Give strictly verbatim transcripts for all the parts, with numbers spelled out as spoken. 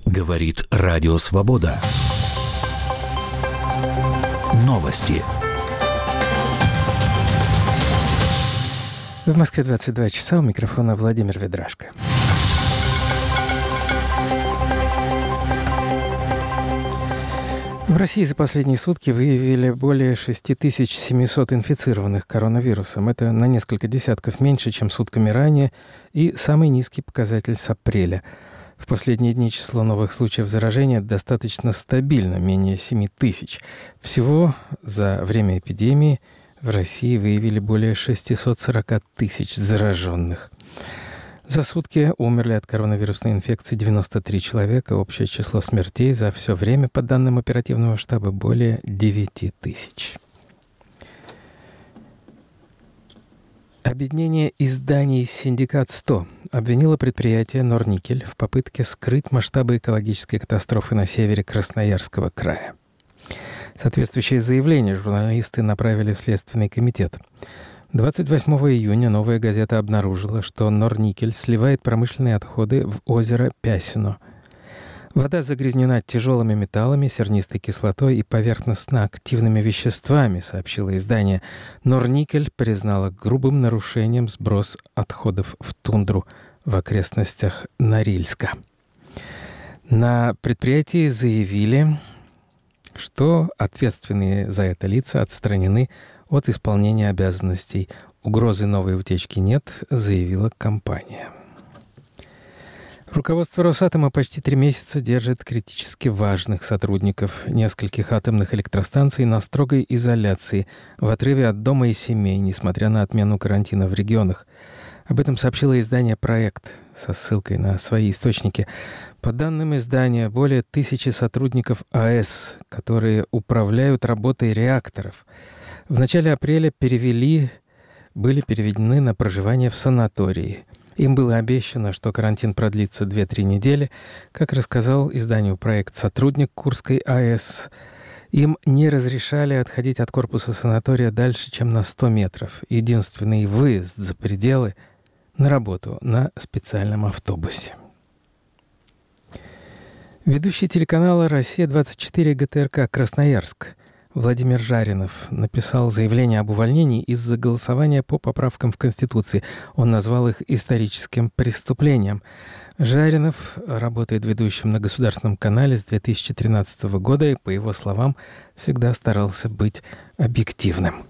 Говорит Радио Свобода. Новости. В Москве двадцать два часа, у микрофона Владимир Ведрашко. В России за последние сутки выявили более шесть тысяч семьсот инфицированных коронавирусом. Это на несколько десятков меньше, чем сутками ранее, и самый низкий показатель с апреля. В последние дни число новых случаев заражения достаточно стабильно, менее семь тысяч. Всего за время эпидемии в России выявили более шестьсот сорок тысяч зараженных. За сутки умерли от коронавирусной инфекции девяносто три человека. Общее число смертей за все время, по данным оперативного штаба, более девять тысяч. Объединение изданий «Синдикат сто» обвинило предприятие «Норникель» в попытке скрыть масштабы экологической катастрофы на севере Красноярского края. Соответствующее заявление журналисты направили в Следственный комитет. двадцать восьмого июня «Новая газета» обнаружила, что Норникель сливает промышленные отходы в озеро Пясино. Вода загрязнена тяжелыми металлами, сернистой кислотой и поверхностно-активными веществами, сообщило издание. Норникель признала грубым нарушением сброс отходов в тундру в окрестностях Норильска. На предприятии заявили, что ответственные за это лица отстранены от исполнения обязанностей. Угрозы новой утечки нет, заявила компания. Руководство Росатома почти три месяца держит критически важных сотрудников нескольких атомных электростанций на строгой изоляции, в отрыве от дома и семей, несмотря на отмену карантина в регионах. Об этом сообщило издание «Проект» со ссылкой на свои источники. По данным издания, более тысячи сотрудников АЭС, которые управляют работой реакторов, в начале апреля перевели, были переведены на проживание в санатории. Им было обещано, что карантин продлится две-три недели. Как рассказал изданию «Проект» сотрудник Курской АЭС, им не разрешали отходить от корпуса санатория дальше, чем на сто метров. Единственный выезд за пределы — на работу на специальном автобусе. Ведущий телеканала «Россия-двадцать четыре» ГТРК «Красноярск» Владимир Жаринов написал заявление об увольнении из-за голосования по поправкам в Конституции. Он назвал их историческим преступлением. Жаринов работает ведущим на государственном канале с две тысячи тринадцатого года и, по его словам, всегда старался быть объективным.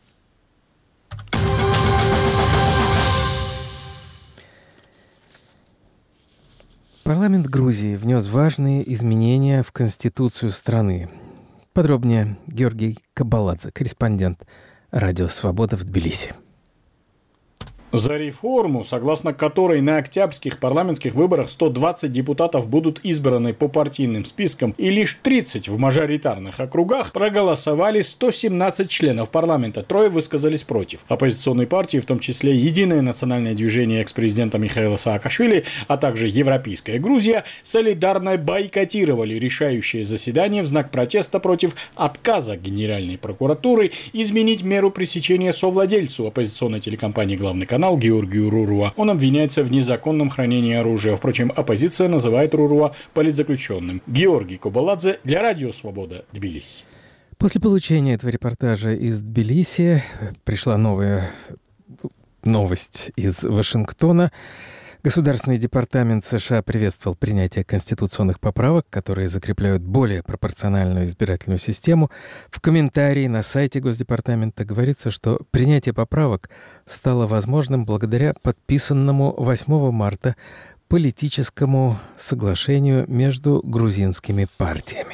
Парламент Грузии внес важные изменения в Конституцию страны. Подробнее Георгий Кабаладзе, корреспондент Радио Свобода в Тбилиси. За реформу, согласно которой на октябрьских парламентских выборах сто двадцать депутатов будут избраны по партийным спискам и лишь тридцать в мажоритарных округах, проголосовали сто семнадцать членов парламента. Трое высказались против. Оппозиционные партии, в том числе Единое национальное движение экс-президента Михаила Саакашвили, а также Европейская Грузия, солидарно бойкотировали решающее заседание в знак протеста против отказа Генеральной прокуратуры изменить меру пресечения совладельцу оппозиционной телекомпании «Главный канал» Георгию Руруа. Он обвиняется в незаконном хранении оружия. Впрочем, оппозиция называет Руруа политзаключенным. Георгий Кабаладзе для Радио Свобода, Тбилиси. После получения этого репортажа из Тбилиси пришла новая новость из Вашингтона. Государственный департамент США приветствовал принятие конституционных поправок, которые закрепляют более пропорциональную избирательную систему. В комментарии на сайте Госдепартамента говорится, что принятие поправок стало возможным благодаря подписанному восьмого марта политическому соглашению между грузинскими партиями.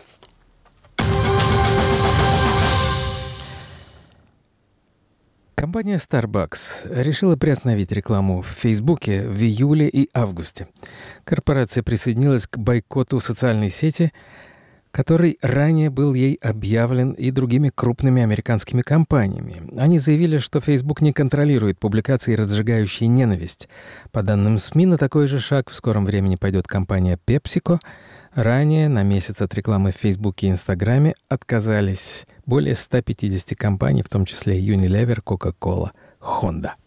Компания Starbucks решила приостановить рекламу в Фейсбуке в июле и августе. Корпорация присоединилась к бойкоту социальной сети, который ранее был ей объявлен и другими крупными американскими компаниями. Они заявили, что Facebook не контролирует публикации, разжигающие ненависть. По данным СМИ, на такой же шаг в скором времени пойдет компания PepsiCo. Ранее на месяц от рекламы в Фейсбуке и Инстаграме отказались более ста пятидесяти компаний, в том числе Unilever, Coca-Cola, Honda.